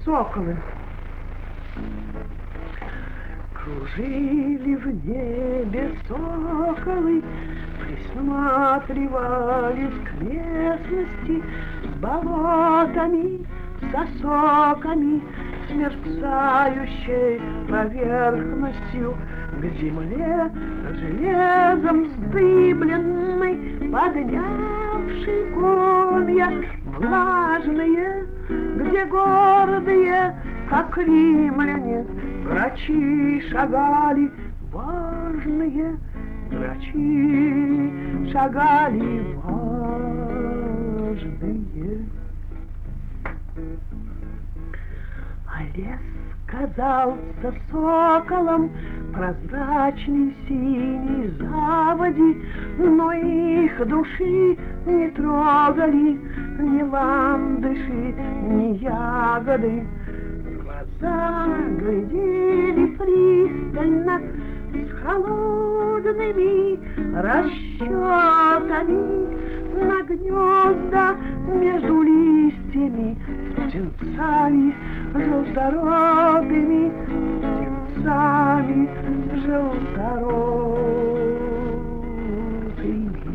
соколы. Кружили в небе соколы, присматривались к местности с болотами, сосоками, с мерцающей поверхностью, к земле железом сдыбленной, поднявшей комья влажные, где гордые, как римляне, грачи шагали важные, грачи шагали важные. А лес казался соколом прозрачный синий заводи, но их души не трогали ни ландыши, ни ягоды. Глаза глядели пристально с холодными расчетами на гнезда между листьями, птенцами желторотыми, птенцами желторотыми.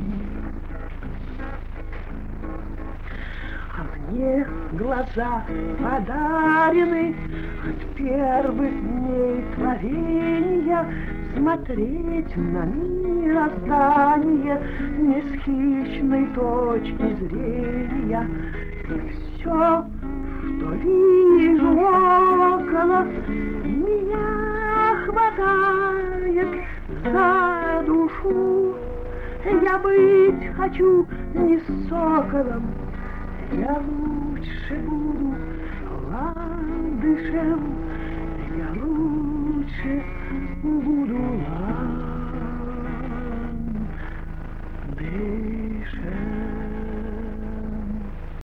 А мне глаза подарены от первых дней творения, смотреть на мироздание не с хищной точки зрения. И все, что вижу около, меня хватает за душу. Я быть хочу не соколом, я лучше буду ландышем, я лучше буду ландышем.